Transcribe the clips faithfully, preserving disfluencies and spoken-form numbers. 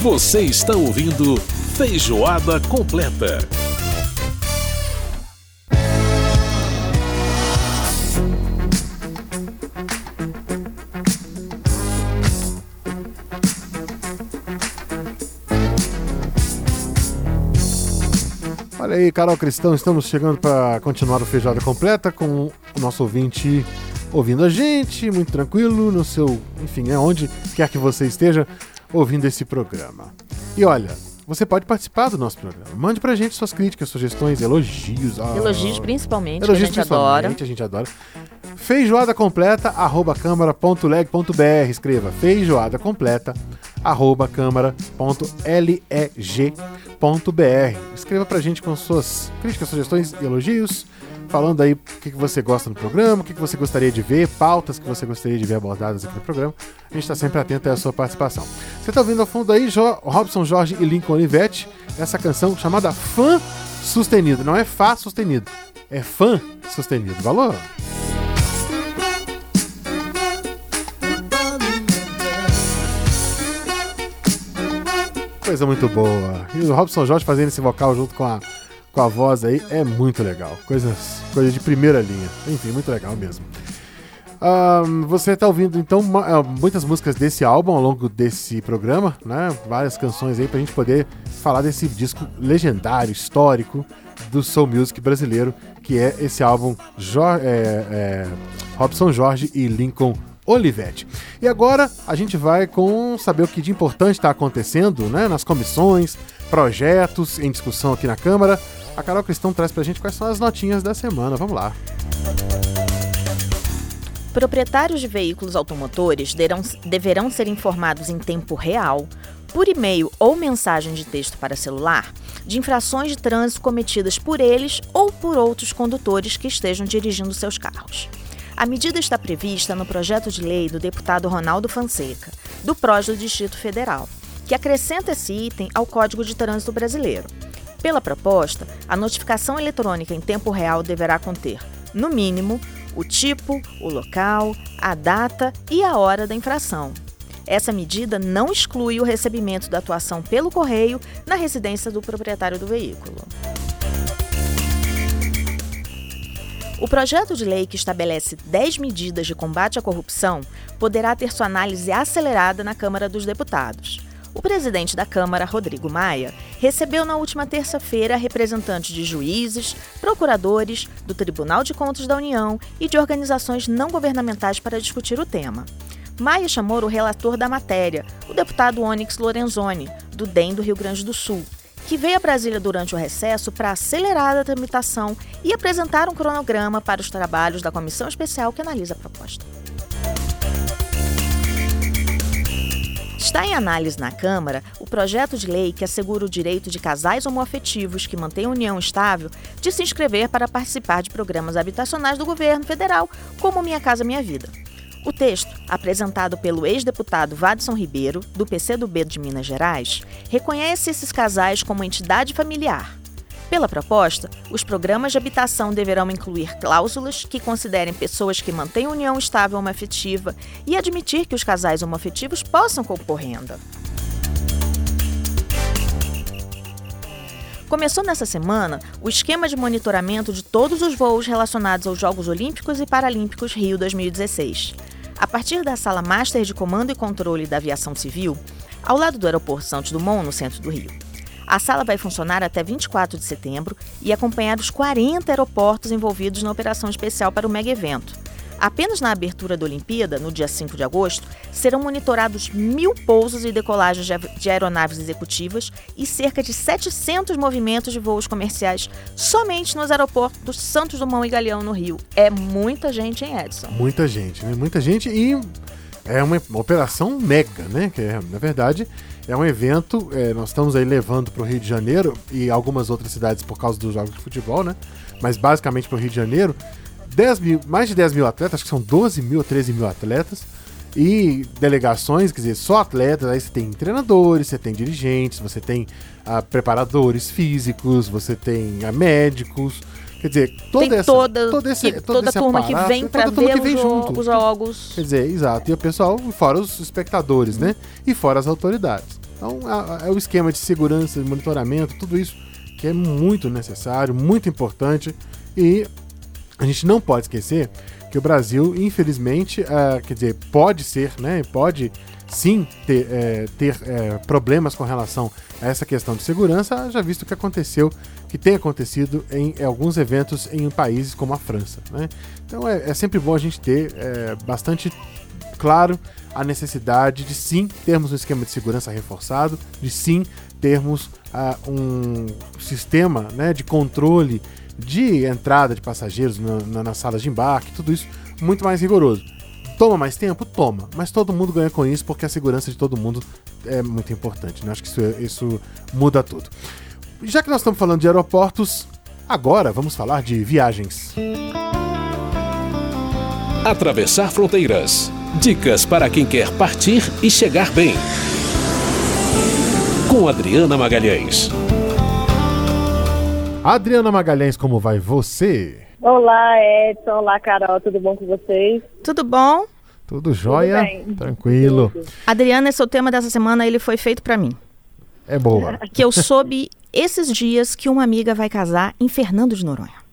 Você está ouvindo Feijoada Completa. Olha aí, Carol Cristão, estamos chegando para continuar o Feijoada Completa com o nosso ouvinte ouvindo a gente, muito tranquilo, no seu, enfim, é onde quer que você esteja ouvindo esse programa. E olha, você pode participar do nosso programa. Mande pra gente suas críticas, sugestões, elogios. Ah, elogios principalmente, elogios que a gente adora. A gente adora. Feijoada completa, arroba câmara ponto leg ponto br. Escreva feijoada completa, arroba câmara ponto leg ponto br. Escreva pra gente com suas críticas, sugestões e elogios, falando aí o que, que você gosta do programa, o que, que você gostaria de ver, pautas que você gostaria de ver abordadas aqui no programa. A gente está sempre atento à sua participação. Você está ouvindo ao fundo aí jo- Robson Jorge e Lincoln Olivetti, essa canção chamada Fã Sustenido. Não é Fá sustenido, é Fã sustenido. Valor? Coisa muito boa. E o Robson Jorge fazendo esse vocal junto com a com a voz aí, é muito legal. Coisas, coisas de primeira linha. Enfim, muito legal mesmo. Um, você está ouvindo, então, ma- muitas músicas desse álbum ao longo desse programa, né? Várias canções aí pra gente poder falar desse disco legendário, histórico do soul music brasileiro, que é esse álbum Jo- é, é, Robson Jorge e Lincoln Olivetti. E agora a gente vai com saber o que de importante está acontecendo, né, nas comissões, projetos em discussão aqui na Câmara. A Carol Cristão traz pra gente quais são as notinhas da semana. Vamos lá. Proprietários de veículos automotores deverão, deverão ser informados em tempo real, por e-mail ou mensagem de texto para celular, de infrações de trânsito cometidas por eles ou por outros condutores que estejam dirigindo seus carros. A medida está prevista no projeto de lei do deputado Ronaldo Fonseca, do P R O S do Distrito Federal, que acrescenta esse item ao Código de Trânsito Brasileiro. Pela proposta, a notificação eletrônica em tempo real deverá conter, no mínimo, o tipo, o local, a data e a hora da infração. Essa medida não exclui o recebimento da atuação pelo correio na residência do proprietário do veículo. O projeto de lei que estabelece dez medidas de combate à corrupção poderá ter sua análise acelerada na Câmara dos Deputados. O presidente da Câmara, Rodrigo Maia, recebeu na última terça-feira representantes de juízes, procuradores, do Tribunal de Contas da União e de organizações não governamentais para discutir o tema. Maia chamou o relator da matéria, o deputado Onyx Lorenzoni, do D E M do Rio Grande do Sul, que veio a Brasília durante o recesso para acelerar a tramitação e apresentar um cronograma para os trabalhos da comissão especial que analisa a proposta. Está em análise na Câmara o projeto de lei que assegura o direito de casais homoafetivos que mantêm união estável de se inscrever para participar de programas habitacionais do governo federal, como Minha Casa Minha Vida. O texto, apresentado pelo ex-deputado Vadson Ribeiro, do P C do B de Minas Gerais, reconhece esses casais como entidade familiar. Pela proposta, os programas de habitação deverão incluir cláusulas que considerem pessoas que mantêm união estável homoafetiva e admitir que os casais homoafetivos possam compor renda. Começou nessa semana o esquema de monitoramento de todos os voos relacionados aos Jogos Olímpicos e Paralímpicos Rio dois mil e dezesseis. A partir da Sala Master de Comando e Controle da Aviação Civil, ao lado do Aeroporto Santos Dumont, no centro do Rio. A sala vai funcionar até vinte e quatro de setembro e acompanhar os quarenta aeroportos envolvidos na operação especial para o mega-evento. Apenas na abertura da Olimpíada, no dia cinco de agosto, serão monitorados mil pousos e decolagens de aeronaves executivas e cerca de setecentos movimentos de voos comerciais somente nos aeroportos Santos Dumont e Galeão, no Rio. É muita gente, hein, Edson? Muita gente, né? Muita gente e é uma, uma operação mega, né? Que é, na verdade, é um evento, é, nós estamos aí levando para o Rio de Janeiro e algumas outras cidades por causa dos jogos de futebol, né? Mas basicamente para o Rio de Janeiro, dez mil, mais de dez mil atletas, acho que são doze mil ou treze mil atletas, e delegações, quer dizer, só atletas, aí você tem treinadores, você tem dirigentes, você tem ah, preparadores físicos, você tem ah, médicos, quer dizer, toda tem essa toda, toda, esse, que, todo toda esse turma aparato, que vem para toda ver que vem os, junto. jo- os jogos. Quer dizer, exato, e o pessoal, fora os espectadores, hum. né, e fora as autoridades. Então, é o esquema de segurança, de monitoramento, tudo isso que é muito necessário, muito importante, e a gente não pode esquecer que o Brasil, infelizmente, uh, quer dizer, pode ser, né, pode sim ter, é, ter é, problemas com relação a essa questão de segurança, já visto que aconteceu, que tem acontecido em, em alguns eventos em países como a França, né? Então é, é sempre bom a gente ter é, bastante claro a necessidade de sim termos um esquema de segurança reforçado, de sim termos uh, um sistema, né, de controle de entrada de passageiros na, na, nas salas de embarque, tudo isso muito mais rigoroso. Toma mais tempo? Toma. Mas todo mundo ganha com isso porque a segurança de todo mundo é muito importante, né? Acho que isso, isso muda tudo. Já que nós estamos falando de aeroportos, agora vamos falar de viagens. Atravessar fronteiras. Dicas para quem quer partir e chegar bem. Com Adriana Magalhães. Adriana Magalhães, como vai você? Olá, Edson. Olá, Carol. Tudo bom com vocês? Tudo bom? Tudo jóia? Tudo Tranquilo. Tudo. Adriana, esse é o tema dessa semana, ele foi feito pra mim. É boa. Que eu soube esses dias que uma amiga vai casar em Fernando de Noronha.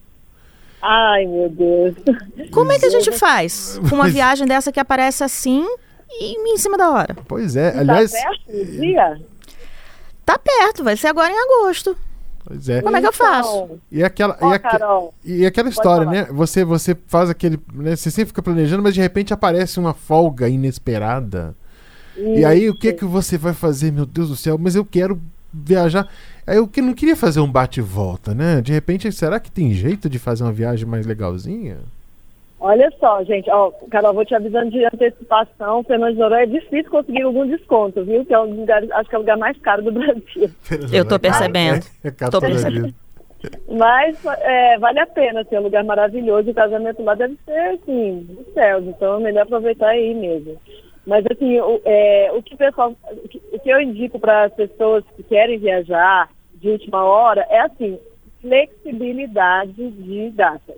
Ai, meu Deus. Como é que a gente faz com uma viagem dessa que aparece assim e em cima da hora? Pois é, aliás... Tá perto o dia? Tá perto, vai ser agora em agosto. Pois é. Como é que eu faço? E aquela, Ó, e, aque- Carol, e aquela história, falar. né? Você, você faz aquele... Né? Você sempre fica planejando, mas de repente aparece uma folga inesperada. E aí, o que que você vai fazer? Meu Deus do céu, mas eu quero viajar. Aí eu que não queria fazer um bate e volta, né? De repente, será que tem jeito de fazer uma viagem mais legalzinha? Olha só, gente. Ó, Carol, vou te avisando de antecipação. Fernando de Noronha é difícil conseguir algum desconto, viu? Que é um dos lugares, acho que é o lugar mais caro do Brasil. Eu tô percebendo. É, é caro Tô toda a percebendo. vida. Mas é, vale a pena, assim, é um lugar maravilhoso. O casamento lá deve ser, assim, dos céus. Então é melhor aproveitar aí mesmo. Mas, assim, o, é, o, que, pessoal, o, que, o que eu indico para as pessoas que querem viajar de última hora é, assim, flexibilidade de datas.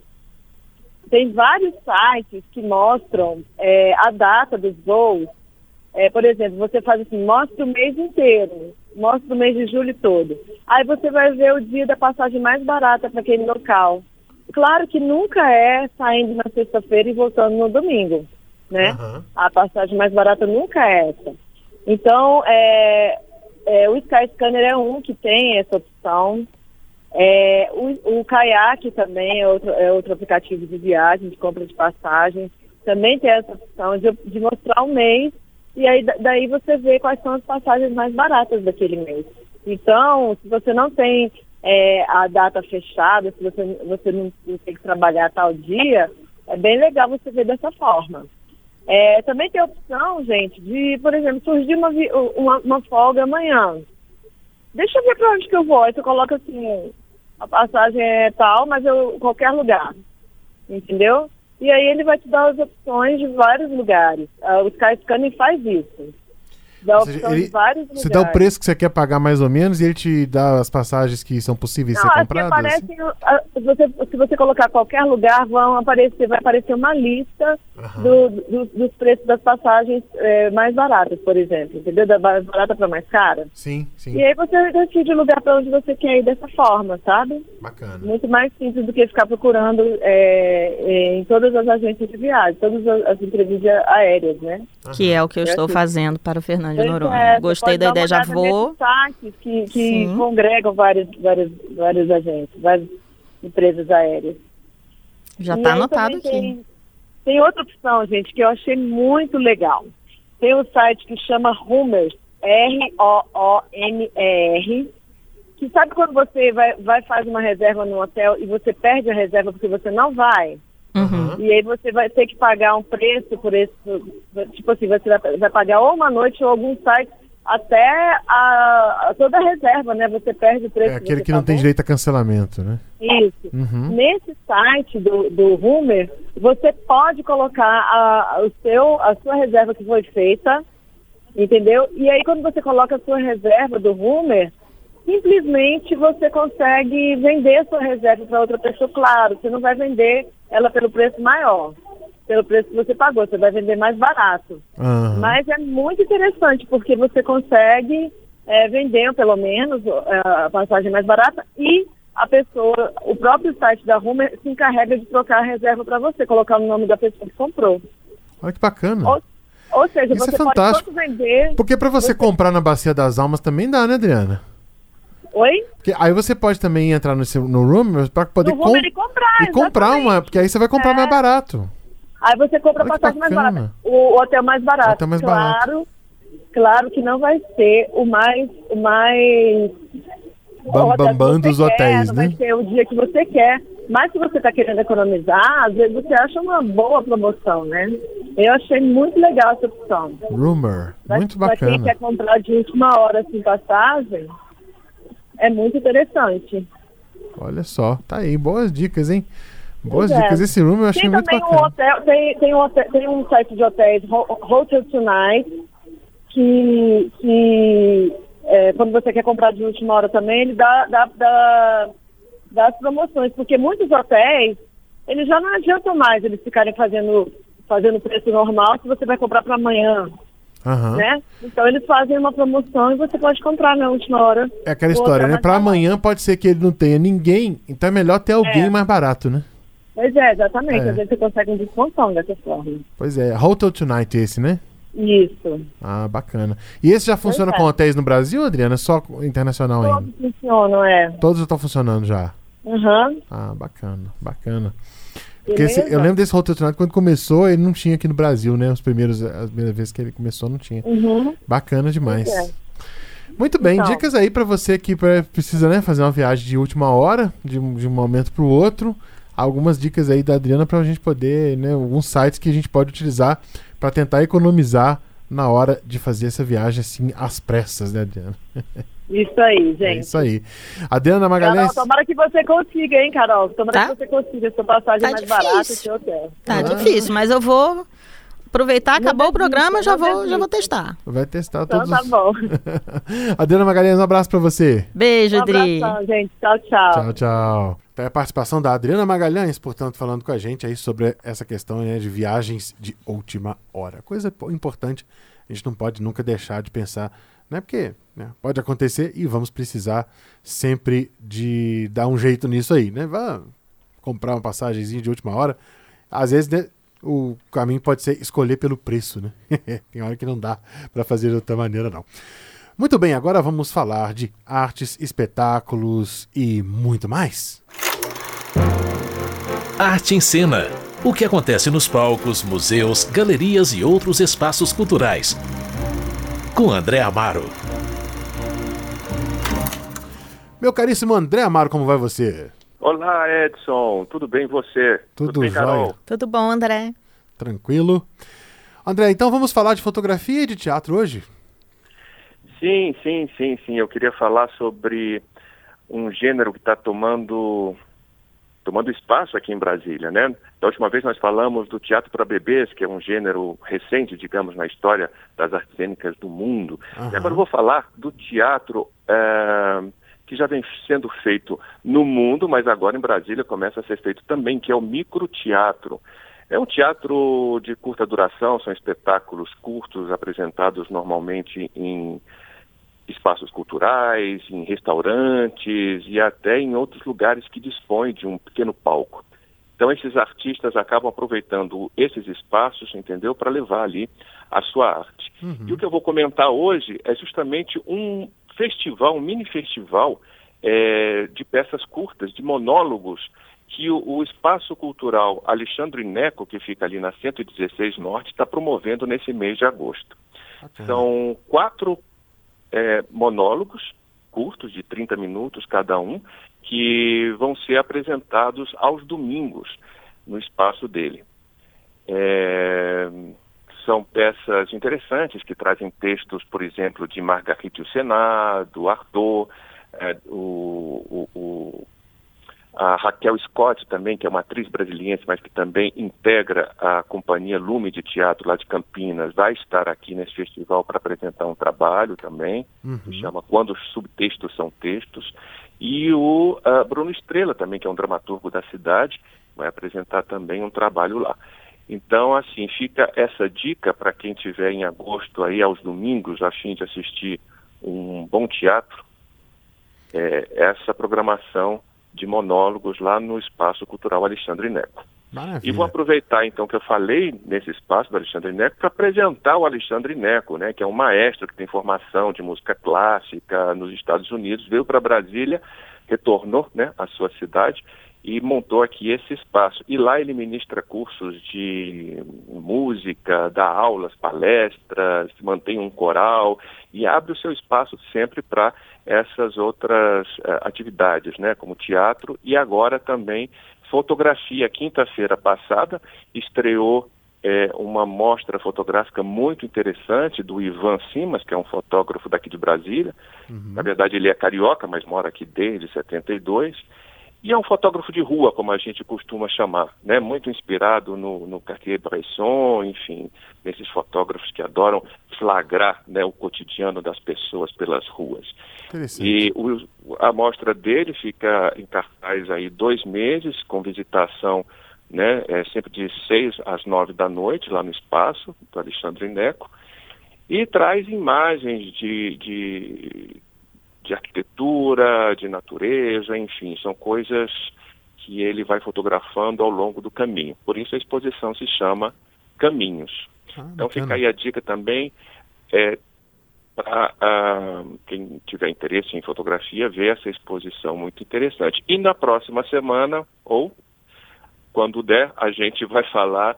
Tem vários sites que mostram é, a data dos voos. É, por exemplo, você faz assim, mostra o mês inteiro, mostra o mês de julho todo. Aí você vai ver o dia da passagem mais barata para aquele local. Claro que nunca é saindo na sexta-feira e voltando no domingo, né? Uhum. A passagem mais barata nunca é essa. Então, é, é, o Skyscanner é um que tem essa opção. É, o, o Kayak também é outro, é outro aplicativo de viagem, de compra de passagem. Também tem essa opção de, de mostrar o mês e aí da, daí você vê quais são as passagens mais baratas daquele mês. Então, se você não tem é, a data fechada, se você, você não, não tem que trabalhar tal dia, é bem legal você ver dessa forma. É, também tem a opção, gente, de, por exemplo, surgir uma, uma, uma folga amanhã. Deixa eu ver para onde que eu vou. Aí você coloca assim, a passagem é tal, mas eu qualquer lugar. Entendeu? E aí ele vai te dar as opções de vários lugares. Uh, o Skyscanner faz isso. Dá a Ou seja, opção ele- de vários lugares. Você dá o preço que você quer pagar mais ou menos e ele te dá as passagens que são possíveis de Não, ser aqui compradas? aparece, ah, se, você, se você colocar qualquer lugar, vão aparecer, vai aparecer uma lista Aham. do- do- dos preços das passagens eh, mais baratas, por exemplo. Entendeu? Da mais barata para mais cara. Sim, sim. E aí você decide o lugar para onde você quer ir dessa forma, sabe? Bacana. Muito mais simples do que ficar procurando é, é, em todas as agências de viagem, todas as, as empresas aéreas, né? Que é o que eu É estou assim. fazendo para o Fernando de Pois Noronha. é, você Gostei pode da dar ideia, uma já olhada vou. nesses sites que, que Sim. congregam várias, várias, várias agências, várias empresas aéreas. Já E está aí anotado também aqui. Tem, tem outra opção, gente, que eu achei muito legal. Tem um site que chama Roomers, R O O M E R, que sabe quando você vai, vai fazer uma reserva no hotel e você perde a reserva porque você não vai? Uhum. E aí você vai ter que pagar um preço por esse, tipo assim, você vai, vai pagar ou uma noite ou algum site até a, a toda a reserva, né? Você perde o preço. É aquele você que não tem pagou. direito a cancelamento, né? Isso. Uhum. Nesse site do, do Rumer, você pode colocar a, o seu, a sua reserva que foi feita, entendeu? E aí quando você coloca a sua reserva do Rumer, simplesmente você consegue vender a sua reserva para outra pessoa. Claro, você não vai vender ela pelo preço maior, pelo preço que você pagou, você vai vender mais barato. Aham. Mas é muito interessante, porque você consegue é, vendendo pelo menos a passagem mais barata e a pessoa, o próprio site da Rumer se encarrega de trocar a reserva para você, colocar o nome da pessoa que comprou. Olha que bacana. Ou, ou seja, Isso você é fantástico. pode tanto vender... Porque para você, você comprar na Bacia das Almas também dá, né, Adriana? Oi? Porque aí você pode também entrar no, seu, no Rumer para poder no Rumer com... e comprar, e comprar exatamente. uma, porque aí você vai comprar É. mais barato. Aí você compra a Olha que passagem mais bacana. barata. O hotel mais barato. O hotel mais claro, barato. claro que não vai ser o mais... O mais Bam, o hotel bam, bam que você dos quer, hotéis, não né? vai ser o dia que você quer. Mas se você está querendo economizar, às vezes você acha uma boa promoção, né? Eu achei muito legal essa opção. Rumer, Pra- muito Pra quem bacana. quer comprar de última hora assim, passagem, é muito interessante. Olha só, tá aí, boas dicas, hein? Boas Pois é. dicas. Esse Rumer eu achei Tem muito também um bacana. hotel, tem, tem, um hotel, tem um site de hotéis, Ho- Hotel Tonight, que, que é, quando você quer comprar de última hora também, ele dá, dá, dá, dá as promoções, porque muitos hotéis, eles já não adiantam mais eles ficarem fazendo, fazendo preço normal se você vai comprar para amanhã, Aham. né? Então eles fazem uma promoção e você pode comprar na última hora. É aquela O história, hotel né? mais Pra barato. amanhã pode ser que ele não tenha ninguém, então é melhor ter alguém É. mais barato, né? Pois é, exatamente. É. Às vezes você consegue um descontão dessa forma. Pois é, Hotel Tonight esse, né? Isso. Ah, bacana. E esse já funciona é. com hotéis no Brasil, Adriana? Só com- internacional ainda? Todos funcionam, é. Todos já estão funcionando já. Aham. Ah, bacana, bacana. Porque esse- Beleza? eu lembro desse Hotel Tonight quando começou, ele não tinha aqui no Brasil, né? Os primeiros, as primeiras vezes que ele começou, não tinha. Uhum. Bacana demais. Pois é. Muito bem, Então. dicas aí pra você que pra- precisa, né, fazer uma viagem de última hora, de, um- de um momento pro outro. Algumas dicas aí da Adriana pra gente poder, né, alguns sites que a gente pode utilizar pra tentar economizar na hora de fazer essa viagem assim às pressas, né, Adriana? Isso aí, gente. É isso aí. Adriana Magalhães. Carol, tomara que você consiga, hein, Carol? Tomara Tá? que você consiga sua passagem Tá mais difícil. barata e seu hotel. Tá Ah. difícil, mas eu vou aproveitar, Não acabou o desista, programa, já não vou, já desista. vou testar. Vai testar Então todos. tá os- bom. Adriana Magalhães, um abraço pra você. Beijo, Um Adri. abração, gente. Tchau, tchau. Tchau, tchau. Então, é a participação da Adriana Magalhães, portanto, falando com a gente aí sobre essa questão, né, de viagens de última hora. Coisa po- importante, a gente não pode nunca deixar de pensar, né, porque né, pode acontecer e vamos precisar sempre de dar um jeito nisso aí, né? Vá comprar uma passagemzinha de última hora. Às vezes, né, o caminho pode ser escolher pelo preço, né? Tem hora que não dá para fazer de outra maneira, não. Muito bem, agora vamos falar de artes, espetáculos e muito mais. Arte em Cena. O que acontece nos palcos, museus, galerias e outros espaços culturais. Com André Amaro. Meu caríssimo André Amaro, como vai você? Olá, Edson. Tudo bem e você? Tudo bem, Carol? jóia. Tudo bom, André? Tranquilo. André, então vamos falar de fotografia e de teatro hoje? Sim, sim, sim, sim. Eu queria falar sobre um gênero que está tomando, tomando espaço aqui em Brasília, né? Da última vez nós falamos do teatro para bebês, que é um gênero recente, digamos, na história das artes cênicas do mundo. Aham. E agora eu vou falar do teatro eh, que já vem sendo feito no mundo, mas agora em Brasília começa a ser feito também, que é o microteatro. É um teatro de curta duração, são espetáculos curtos apresentados normalmente em espaços culturais, em restaurantes e até em outros lugares que dispõem de um pequeno palco. Então esses artistas acabam aproveitando esses espaços, entendeu, para levar ali a sua arte. Uhum. E o que eu vou comentar hoje é justamente um festival, um mini festival é, de peças curtas, de monólogos, que o, o Espaço Cultural Alexandre Neco, que fica ali na cento e dezesseis Norte, está promovendo nesse mês de agosto. Bacana. São quatro é, monólogos curtos, de trinta minutos cada um, que vão ser apresentados aos domingos no espaço dele. É, são peças interessantes que trazem textos, por exemplo, de Marguerite Yourcenar, do Artaud, é, o, o, o a Raquel Scott também, que é uma atriz brasiliense, mas que também integra a Companhia Lume de Teatro lá de Campinas, vai estar aqui nesse festival para apresentar um trabalho também, Uhum. que chama Quando os Subtextos São Textos. E o uh, Bruno Estrela também, que é um dramaturgo da cidade, vai apresentar também um trabalho lá. Então, assim, fica essa dica para quem estiver em agosto aí, aos domingos, a fim de assistir um bom teatro, é, essa programação de monólogos lá no Espaço Cultural Alexandre Neco. Maravilha. E vou aproveitar, então, que eu falei nesse espaço do Alexandre Neco para apresentar o Alexandre Neco, né, que é um maestro que tem formação de música clássica nos Estados Unidos, veio para Brasília, retornou, né, à sua cidade e montou aqui esse espaço. E lá ele ministra cursos de música, dá aulas, palestras, mantém um coral e abre o seu espaço sempre para essas outras uh, atividades, né, como teatro e agora também fotografia. Quinta-feira passada estreou é, uma mostra fotográfica muito interessante do Ivan Simas, que é um fotógrafo daqui de Brasília. Uhum. Na verdade ele é carioca, mas mora aqui desde setenta e dois. E é um fotógrafo de rua, como a gente costuma chamar, né? Muito inspirado no, no Cartier-Bresson, enfim, nesses fotógrafos que adoram flagrar, né, o cotidiano das pessoas pelas ruas. E o, a mostra dele fica em cartaz aí dois meses, com visitação, né, é, sempre de seis às nove da noite, lá no espaço do Alexandre Neco, e traz imagens de... de de arquitetura, de natureza, enfim, são coisas que ele vai fotografando ao longo do caminho. Por isso a exposição se chama Caminhos. Ah, então fica aí a dica também é, para uh, quem tiver interesse em fotografia, ver essa exposição muito interessante. E na próxima semana, ou quando der, a gente vai falar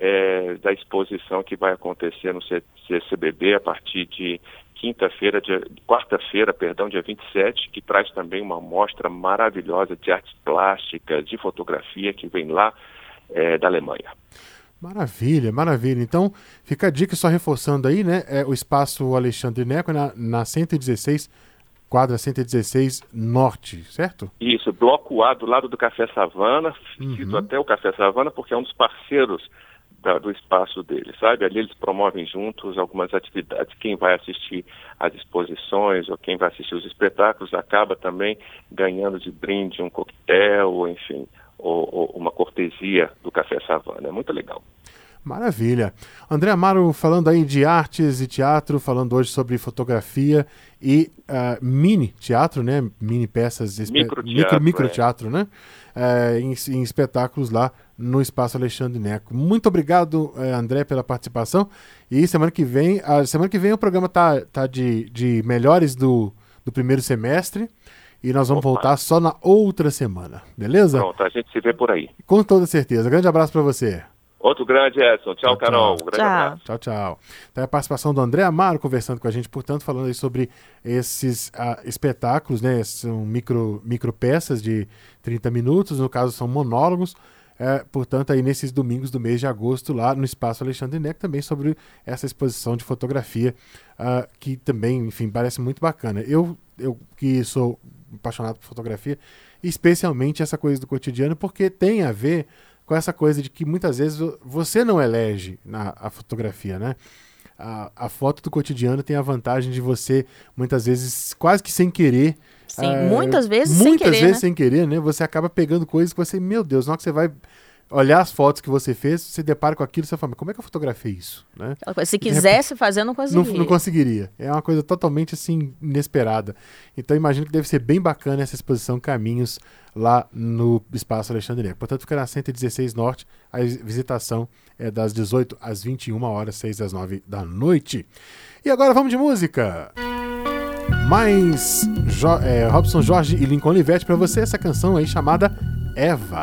é, da exposição que vai acontecer no C C B B a partir de quinta-feira, dia, quarta-feira, perdão, dia vinte e sete, que traz também uma mostra maravilhosa de artes plásticas, de fotografia, que vem lá é, da Alemanha. Maravilha, maravilha. Então, fica a dica, só reforçando aí, né? É o Espaço Alexandre Neco na, na cento e dezesseis, quadra cento e dezesseis Norte, certo? Isso, bloco A, do lado do Café Savana, uhum. Cito até o Café Savana, porque é um dos parceiros Da, do espaço dele, sabe? Ali eles promovem juntos algumas atividades. Quem vai assistir às exposições ou quem vai assistir os espetáculos acaba também ganhando de brinde um coquetel, enfim, ou, ou uma cortesia do Café Savana. É muito legal. Maravilha. André Amaro falando aí de artes e teatro, falando hoje sobre fotografia e uh, mini teatro, né? Mini peças, micro micro, micro teatro, é. né? Uh, em, em espetáculos lá no Espaço Alexandre Neco. Muito obrigado, uh, André, pela participação. E semana que vem, a semana que vem o programa tá, tá de, de melhores do, do primeiro semestre. E nós vamos Opa. voltar só na outra semana, beleza? Pronto, a gente se vê por aí. Com toda certeza. Grande abraço para você. Outro grande, Edson. Tchau, tchau Carol. Tchau. Um grande abraço. Tchau, tchau. Então, a participação do André Amaro conversando com a gente, portanto, falando aí sobre esses uh, espetáculos, né? São micro, micro peças de trinta minutos, no caso são monólogos, uh, portanto, aí nesses domingos do mês de agosto, lá no Espaço Alexandre Neco, também sobre essa exposição de fotografia, uh, que também, enfim, parece muito bacana. Eu, eu que sou apaixonado por fotografia, especialmente essa coisa do cotidiano, porque tem a ver com essa coisa de que muitas vezes você não elege na, a fotografia, né? A, a foto do cotidiano tem a vantagem de você, muitas vezes, quase que sem querer... Sim, uh, muitas vezes muitas sem querer, vezes né? sem querer, né? Você acaba pegando coisas que você, meu Deus, na hora que você vai olhar as fotos que você fez, você depara com aquilo e você fala, mas como é que eu fotografei isso? Né? Se quisesse fazer, não conseguiria. Não, não conseguiria. É uma coisa totalmente assim, inesperada. Então imagino que deve ser bem bacana essa exposição Caminhos lá no Espaço Alexandre Neco. Portanto, fica na cento e dezesseis Norte. A visitação é das dezoito às vinte e uma horas, seis às nove da noite. E agora vamos de música. Mais jo- é, Robson Jorge e Lincoln Olivetti para você, essa canção aí chamada Eva.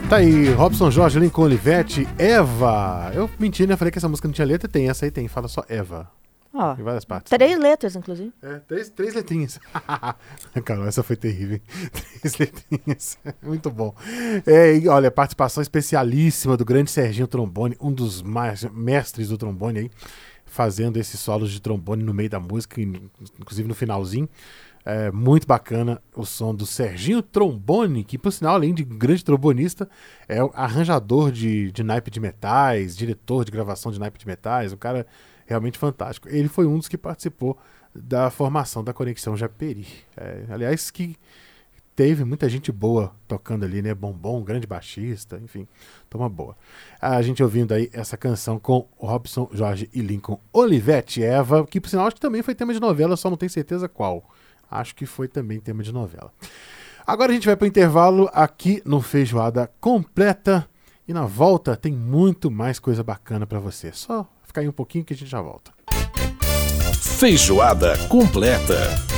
Tá aí, Robson Jorge, Lincoln Olivetti, Eva. Eu menti, né? Falei que essa música não tinha letra. Tem, essa aí tem. Fala só Eva. Ó, em várias partes. Três letras, inclusive. É, três, três letrinhas. Carol, essa foi terrível. Três letrinhas. Muito bom. É, e, olha, participação especialíssima do grande Serginho Trombone, um dos mais mestres do trombone aí, fazendo esses solos de trombone no meio da música, inclusive no finalzinho. É muito bacana o som do Serginho Trombone, que, por sinal, além de grande trombonista, é o arranjador de, de naipe de metais, diretor de gravação de naipe de metais, um cara realmente fantástico. Ele foi um dos que participou da formação da Conexão Japeri. É, aliás, que teve muita gente boa tocando ali, né? Bombom, grande baixista, enfim, toma boa. A gente ouvindo aí essa canção com Robson Jorge e Lincoln Olivetti, Eva, que, por sinal, acho que também foi tema de novela, só não tenho certeza qual. Acho que foi também tema de novela. Agora a gente vai para o intervalo aqui no Feijoada Completa. E na volta tem muito mais coisa bacana para você. Só ficar aí um pouquinho que a gente já volta. Feijoada Completa.